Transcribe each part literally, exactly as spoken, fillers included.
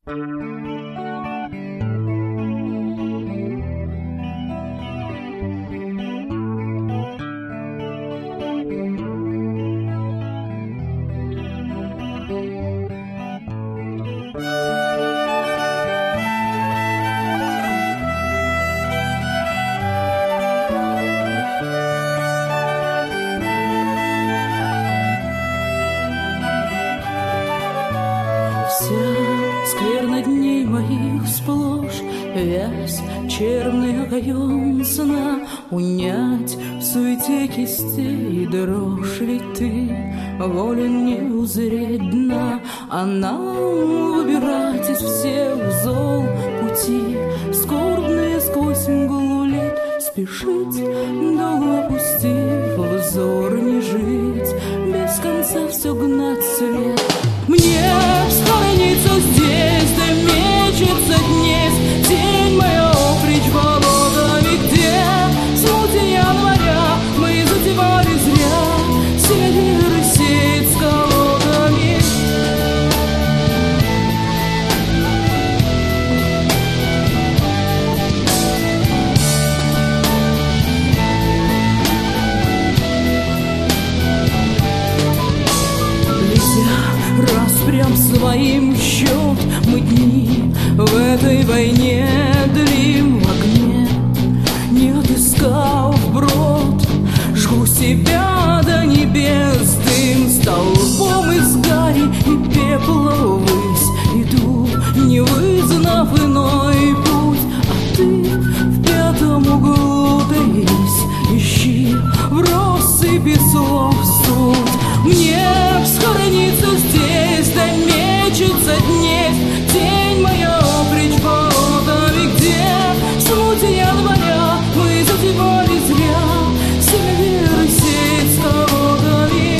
Скверно дней моих сплошь вязь, черный огонь сна, унять в суете кистей дрожь. Ведь ты волен не узреть дна, а нам выбирать из всех зол пути, скорбные сквозь мглу лет спешить, долу опустив взор, не жить, без конца все гнать свет. Мне схорониться здесь, да мечется днесь тень моя притч болотами, где смуте января мы затевали зря север сеять с колодами. Распрям своим счет мы дни в этой войне длим в огне, не отыскав брод, жгу себя до небес, дым столбом из гари и пепла ввысь иду, не вызнав иной путь, а ты в пятом углу таись, ищи в россыпи слов суть. Мне схорониться здесь, да мечется днесь тень моя притч болотами, где в смуте января мы затевали зря север сеять с колодами.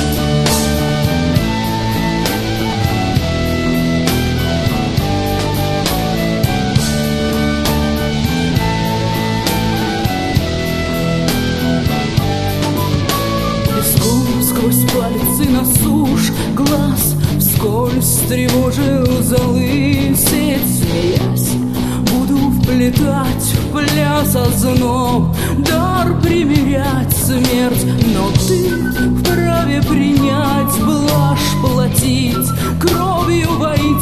Сквозь пальцы на сушь глаз вскользь тревожил золы сеть, смеясь, буду вплетать в пляс озноб, дар примерять смерть, но ты вправе принять блажь, платить кровью во имя